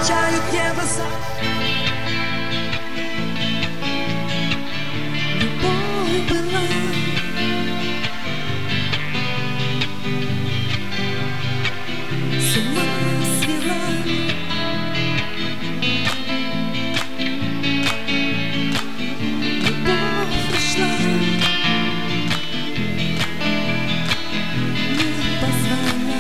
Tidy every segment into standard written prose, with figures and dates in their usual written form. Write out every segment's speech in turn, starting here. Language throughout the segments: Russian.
качают небо за... Любовь была. С ума свела. Любовь пришла. Не позвала.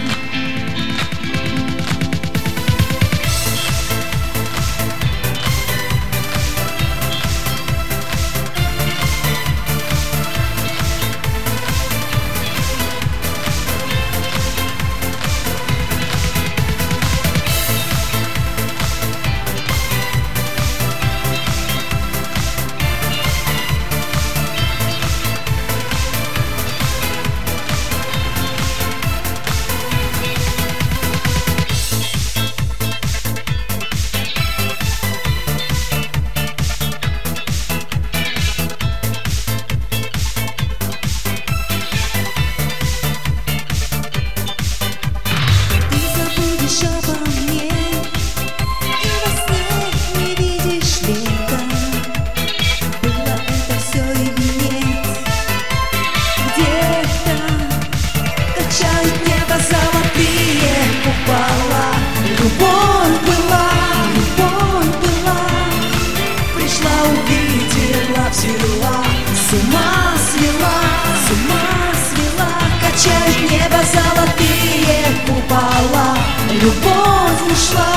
Любовь была, пришла, увидела, взяла, с ума свела, качают небо золотые купола. Любовь ушла,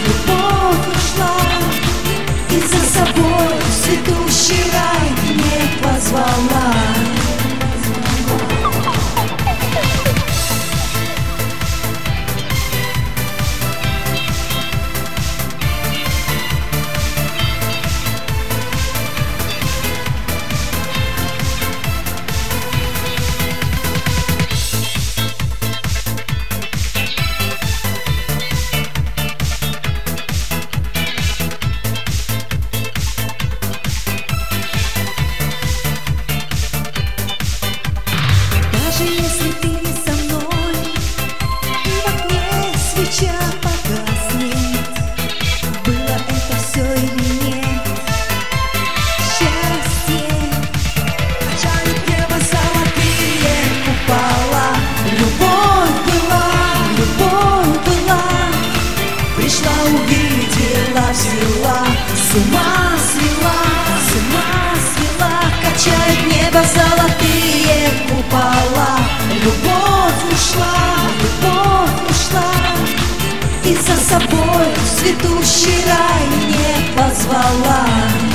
и за собой в цветущий рай не позвала. Если ты не со мной, и в окне свеча погаснет, было это все или нет? Счастье. Качают небо золотые купола. Любовь была, пришла, увидела, взяла, с ума свела, качают небо золотые купола. Любовь ушла, и за собой в цветущий рай не позвала.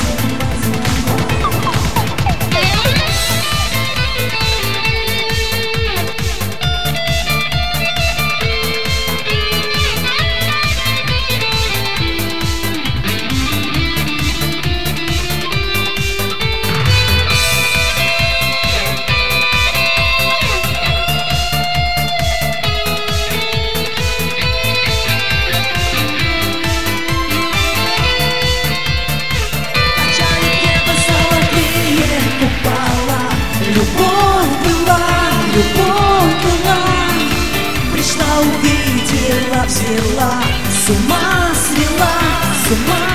Любовь была, пришла, увидела, взяла, с ума свела,